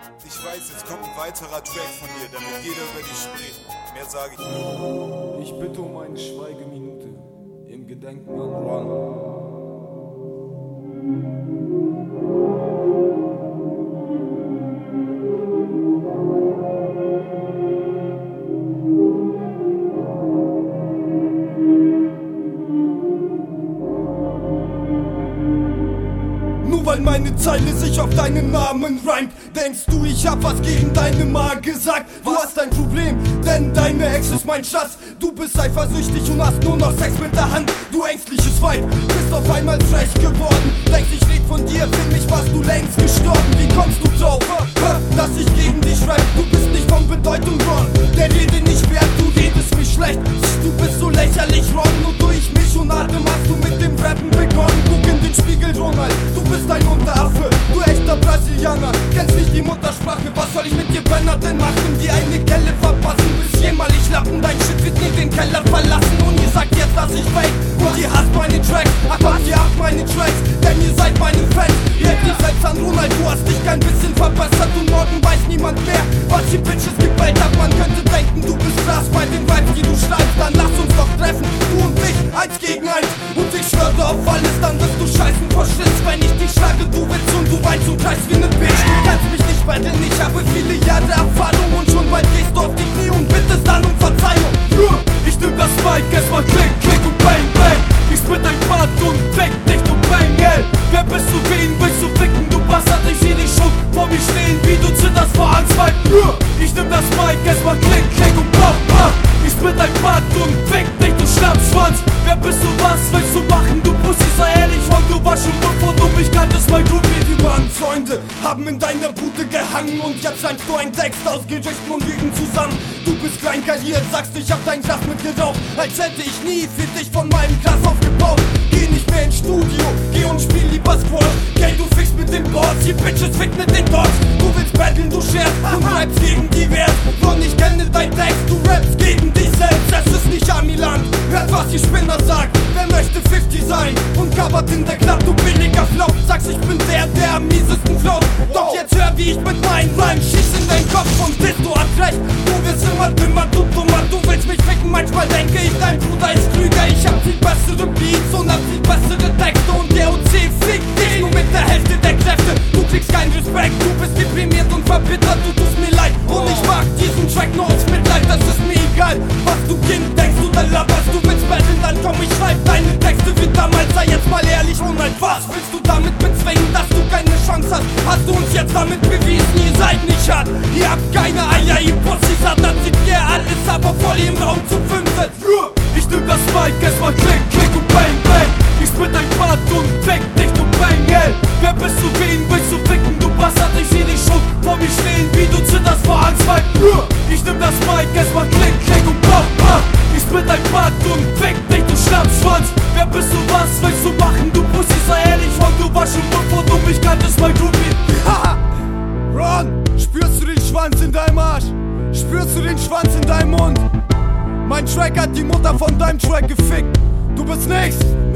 Ich weiß, jetzt kommt ein weiterer Track von dir, damit jeder über dich spricht. Mehr sage ich nicht. Ich bitte um eine Schweigeminute im Gedenken an Ron. Nur weil meine Zeile sich auf deinen Namen reimt, denkst du, ich hab was gegen deine Ma gesagt? Du hast ein Problem, denn deine Ex ist mein Schatz. Du bist eifersüchtig und hast nur noch Sex mit der Hand. Du ängstliches Weib, bist auf einmal frech geworden. Denkst, ich red von dir, für mich warst du längst gestorben. Wie kommst du drauf, dass ich gegen dich rap? Du bist nicht von Bedeutung, Ron, der Rede nicht wert, du redest mich schlecht. Du bist so lächerlich, Ron, nur durch mich und Atem hast du mit dem Rappen begonnen. Guck in den Spiegel, Ronald, du bist ein Unteraffe, du echter Brasilianer, kennst nicht die Muttersprache. Was soll ich mit dir, Brenner, denn machen? Die eine Kelle verpassen, bis jämmerlich lappen. Dein Shit wird nie den Keller verlassen. Und ihr sagt jetzt, dass ich fake, und ihr hasst meine Tracks. Ach was, ihr habt meine Tracks, denn ihr seid meine Fans. Ihr habt dich selbst an Ronald, du hast dich kein bisschen verbessert. Und morgen weiß niemand mehr, was die Bitches gewählt hat. Man könnte denken, du bist krass bei den Vibes, die du schreibst. Dann lass uns doch treffen, du und ich, 1 gegen 1. Und ich schwöre auf alles, dann wirst du scheißen vor Schiss. Wenn ich dich schlage, du willst und du weinst und kreist wie ne Bitch. Du kannst mich nicht betteln, ich habe viele Jahre Erfahrung. Und schon bald gehst du auf die Knie und bittest dann um Verzeihung. Ich nehm das Mic, erstmal klick, klick und bang, bang. Ich spit dein Part und fick dich, du bang, ey. Wer bist du, wen willst du ficken, du Bastard? Ich seh dich schon vor mir stehen, wie du zitterst vor Angst, weil ich nehm das Mic, erstmal klick, klick und bang, bang. Ich spit dein Part und fick dich, du Schlappschwanz. Wer bist du, was willst du machen, du Pussy? Sei ehrlich, Mann, du warst schon bevor du mich kanntest, mein Groupie. Die wahren Freunde haben in deiner Bude gehangen und jetzt scheinst du ein Text aus Gerüchten und Lügen zusammen. Du bist kleinkariert, sagst, ich hab dein Glas mitgeraucht, als hätte ich nie für dich von meinem Glas aufgebaut. Geh nicht mehr ins Studio, geh und spiel lieber Squash. Gell, du fickst mit den Boards, die Bitches fickt mit den Dogs. Du willst battlen, du scherzt und rappst gegen die Wert. Doch ich kenne dein Text, du rappst gegen dich selbst. Es ist nicht Amiland, hört was die Spinner sagt. Wer möchte 50 sein und covert in der Club, du billiger Flop. Sagst, ich bin der am miesesten float. Doch jetzt hör, wie ich mit meinen Rhymes schieß in deinen Kopf und bist du hast recht. Du wirst immer dümmer, du dummer, du willst mich ficken. Manchmal denke ich, dein Bruder ist klüger. Ich hab viel bessere Beats und hab viel bessere Texte. Und der OC fickt dich nur mit der Hälfte der Kräfte. Du kriegst keinen Respekt, du bist deprimiert und verbittert, du tust mir leid. Und ich mach diesen Track nur aus Mitleid, das ist mir egal. Was du Kind denkst, du dann laberst, du willst battlen, dann komm, ich schreib deine Texte wie damals. Sei jetzt mal ehrlich, Ronald, was willst du damit bezwingen, dass du keine Chance hast? Hast du uns jetzt damit bewiesen, ihr seid nicht hart. Ihr habt keine Eier, ihr Pussys habt, dann seht ihr alles, aber voll im Raum zu 5 sitzt. Ich nehm das Mic, erstmal klick, klick und bang, bang. Ich spit dein Part und fick dich, du bang, ey. Wer bist du, wen willst du ficken, du Bastard? Ich seh dich schon vor mir stehen, wie du zitterst vor Angst, weil ich nehm das Mic, erstmal klick, klick und bang, bang. Ich spit dein Part und fick dich, du Schlappschwanz. Wer bist du, was willst du machen, du Pussy? Sei ehrlich, Mann, du warst schon bevor du mich kanntest, mein Groupie. Haha, Ron, spürst du den Schwanz in deinem Arsch? Spürst du den Schwanz in deinem Mund? Mein Track hat die Mutter von deinem Track gefickt. Du bist nix,